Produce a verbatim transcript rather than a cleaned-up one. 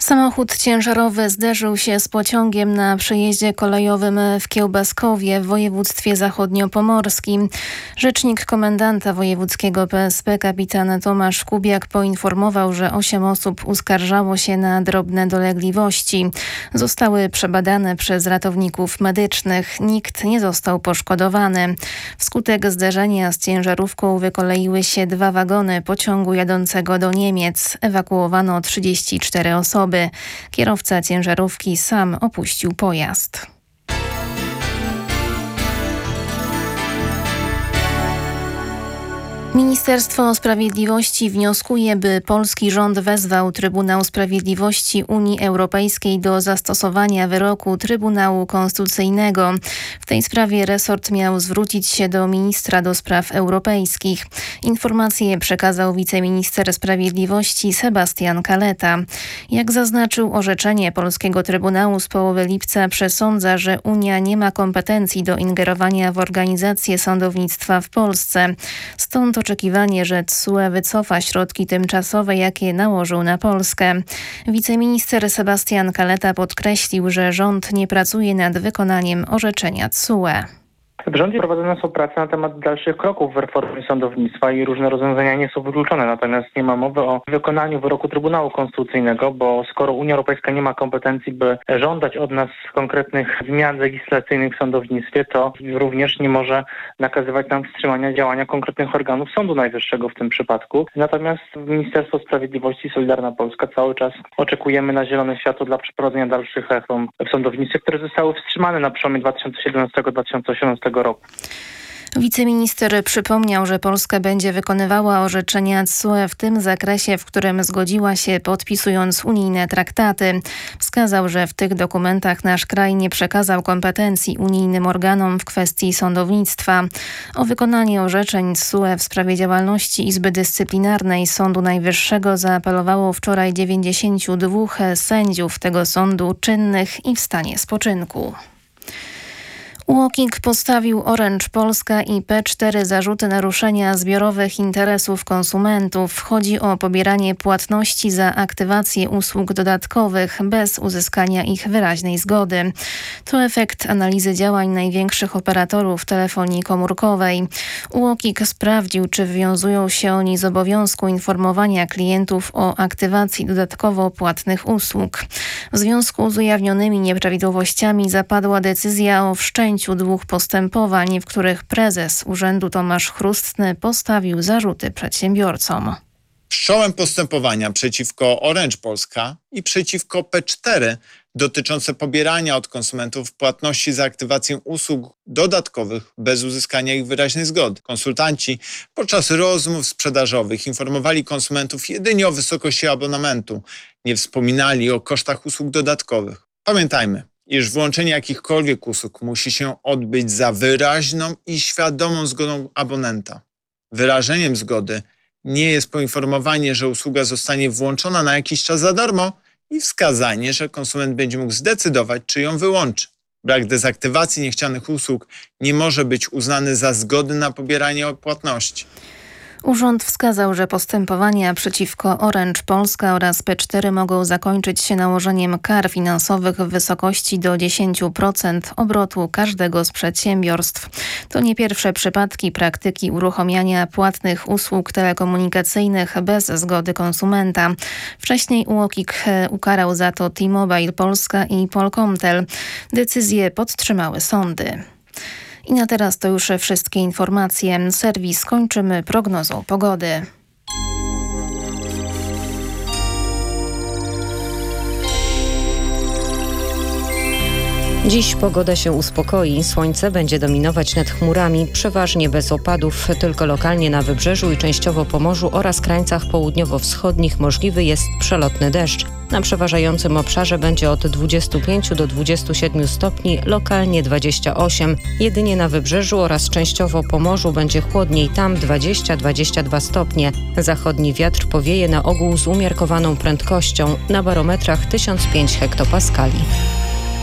Samochód ciężarowy zderzył się z pociągiem na przejeździe kolejowym w Kiełbaskowie w województwie zachodniopomorskim. Rzecznik komendanta wojewódzkiego P S P kapitan Tomasz Kubiak poinformował, że osiem osób uskarżało się na drobne dolegliwości. Zostały przebadane przez ratowników medycznych. Nikt nie został poszkodowany. Wskutek zderzenia z ciężarówką wykoleiły się dwa wagony pociągu jadącego do Niemiec. Ewakuowano trzydzieści cztery osoby. Kierowca ciężarówki sam opuścił pojazd. Ministerstwo Sprawiedliwości wnioskuje, by polski rząd wezwał Trybunał Sprawiedliwości Unii Europejskiej do zastosowania wyroku Trybunału Konstytucyjnego. W tej sprawie resort miał zwrócić się do ministra do spraw europejskich. Informację przekazał wiceminister sprawiedliwości Sebastian Kaleta. Jak zaznaczył, orzeczenie polskiego Trybunału z połowy lipca przesądza, że Unia nie ma kompetencji do ingerowania w organizację sądownictwa w Polsce. Stąd oczekiwanie, że T S U E wycofa środki tymczasowe, jakie nałożył na Polskę. Wiceminister Sebastian Kaleta podkreślił, że rząd nie pracuje nad wykonaniem orzeczenia T S U E. W rządzie prowadzone są prace na temat dalszych kroków w reformie sądownictwa i różne rozwiązania nie są wykluczone. Natomiast nie ma mowy o wykonaniu wyroku Trybunału Konstytucyjnego, bo skoro Unia Europejska nie ma kompetencji, by żądać od nas konkretnych zmian legislacyjnych w sądownictwie, to również nie może nakazywać nam wstrzymania działania konkretnych organów Sądu Najwyższego w tym przypadku. Natomiast Ministerstwo Sprawiedliwości i Solidarna Polska cały czas oczekujemy na zielone światło dla przeprowadzenia dalszych reform w sądownictwie, które zostały wstrzymane na przełomie dwa tysiące siedemnastego do dwa tysiące osiemnastego roku. Wiceminister przypomniał, że Polska będzie wykonywała orzeczenia T S U E w tym zakresie, w którym zgodziła się, podpisując unijne traktaty. Wskazał, że w tych dokumentach nasz kraj nie przekazał kompetencji unijnym organom w kwestii sądownictwa. O wykonanie orzeczeń T S U E w sprawie działalności Izby Dyscyplinarnej Sądu Najwyższego zaapelowało wczoraj dziewięćdziesięciu dwóch sędziów tego sądu czynnych i w stanie spoczynku. UOKiK postawił Orange Polska i P cztery zarzuty naruszenia zbiorowych interesów konsumentów. Chodzi o pobieranie płatności za aktywację usług dodatkowych bez uzyskania ich wyraźnej zgody. To efekt analizy działań największych operatorów telefonii komórkowej. UOKiK sprawdził, czy wywiązują się oni z obowiązku informowania klientów o aktywacji dodatkowo płatnych usług. W związku z ujawnionymi nieprawidłowościami zapadła decyzja o wszczęciu dwóch postępowań, w których prezes urzędu Tomasz Chrustny postawił zarzuty przedsiębiorcom. Wszcząłem postępowania przeciwko Orange Polska i przeciwko P cztery dotyczące pobierania od konsumentów płatności za aktywację usług dodatkowych bez uzyskania ich wyraźnej zgody. Konsultanci podczas rozmów sprzedażowych informowali konsumentów jedynie o wysokości abonamentu, nie wspominali o kosztach usług dodatkowych. Pamiętajmy, iż włączenie jakichkolwiek usług musi się odbyć za wyraźną i świadomą zgodą abonenta. Wyrażeniem zgody nie jest poinformowanie, że usługa zostanie włączona na jakiś czas za darmo i wskazanie, że konsument będzie mógł zdecydować, czy ją wyłączy. Brak dezaktywacji niechcianych usług nie może być uznany za zgody na pobieranie płatności. Urząd wskazał, że postępowania przeciwko Orange Polska oraz P cztery mogą zakończyć się nałożeniem kar finansowych w wysokości do dziesięć procent obrotu każdego z przedsiębiorstw. To nie pierwsze przypadki praktyki uruchamiania płatnych usług telekomunikacyjnych bez zgody konsumenta. Wcześniej UOKiK ukarał za to T-Mobile Polska i Polkomtel. Decyzje podtrzymały sądy. I na teraz to już wszystkie informacje. Serwis kończymy prognozą pogody. Dziś pogoda się uspokoi, słońce będzie dominować nad chmurami, przeważnie bez opadów, tylko lokalnie na wybrzeżu i częściowo Pomorzu oraz krańcach południowo-wschodnich możliwy jest przelotny deszcz. Na przeważającym obszarze będzie od dwudziestu pięciu do dwudziestu siedmiu stopni, lokalnie dwadzieścia osiem. Jedynie na wybrzeżu oraz częściowo Pomorzu będzie chłodniej, tam dwadzieścia do dwudziestu dwóch stopni. Zachodni wiatr powieje na ogół z umiarkowaną prędkością, na barometrach tysiąc pięć hektopaskali.